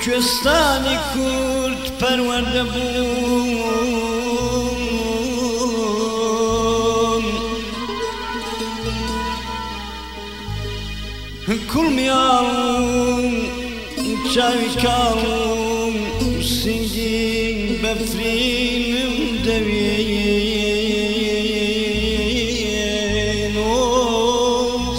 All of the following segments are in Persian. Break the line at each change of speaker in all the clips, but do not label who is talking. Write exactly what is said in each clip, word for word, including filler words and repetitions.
کوێستانی کورد پەروەردە بوون کوڵمیاڵ و چاوی کاڵ و سینگی بەفرینم دەوێن ئۆخ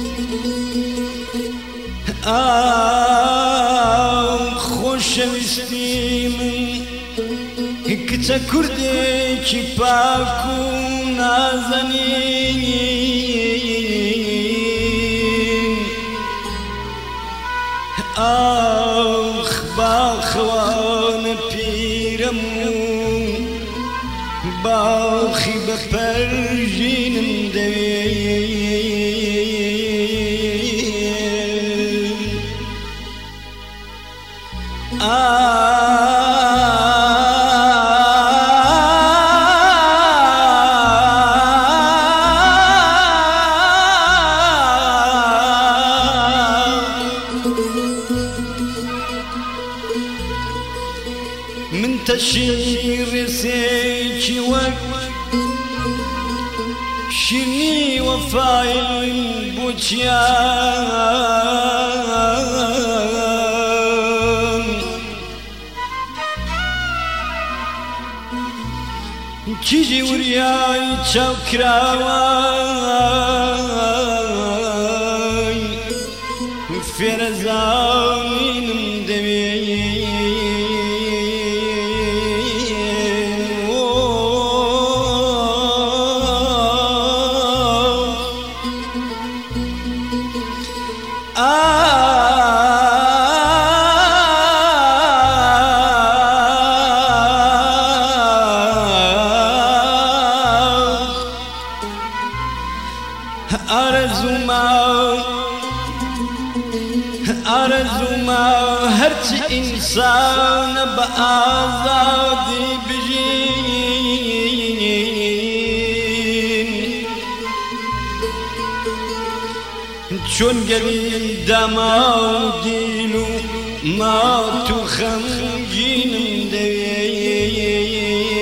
ئاو خۆشەویستی من کچە کوردێکی پاک و نازەنین ئاخ باخەوانە پیرەم و باخی بەپەرژینم دەوێن من تەشیر ڕێسێکی وەک شیرنی وەفایم بۆ چیان کیژی وریای چاوکراوای فێرەزانینم دەوێت ئارەزوومە ئارەزوومە هەرچی ئینسانە بە ئازادی بژین چۆن گەلی داما و دیل و مات و خەمگینم دەوێت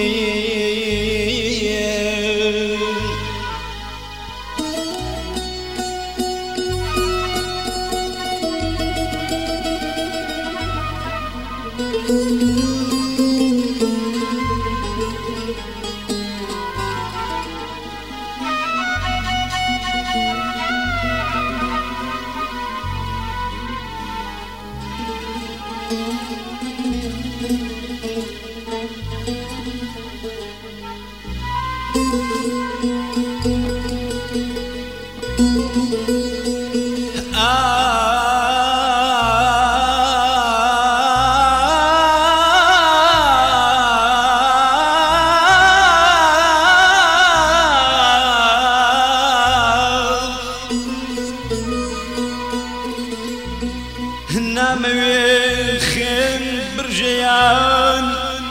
نامەوێت خوێن برژەیان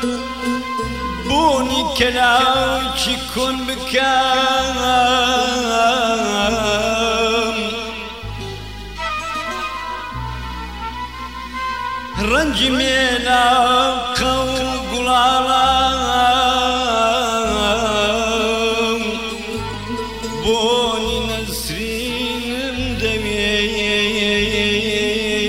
بۆنی کەلاوکی کۆن بکەم ڕەنگی مێلاقە و گوڵاڵام بۆنی نەسرینم دەوێت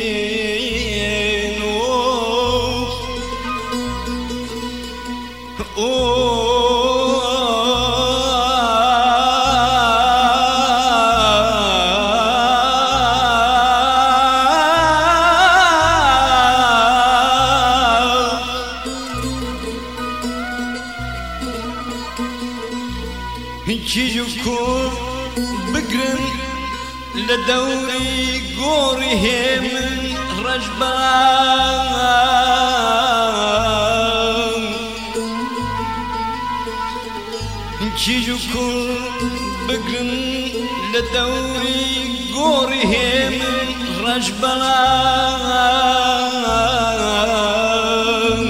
کیژ و کوڕ بگرن لە دەوری گۆڕی هێمن ڕەشبان کیژ و کوڕ بگرن لە دەوری گۆڕی هێمن ڕەشبان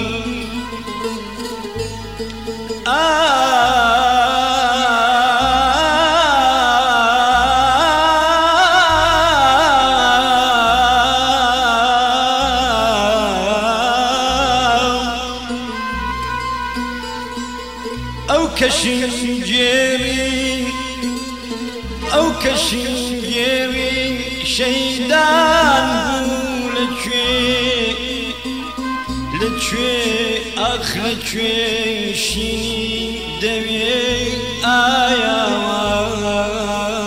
كشنجيري أو كشنجيري شيدان لكوي لكوي أخ لكوي شيني دمي آيا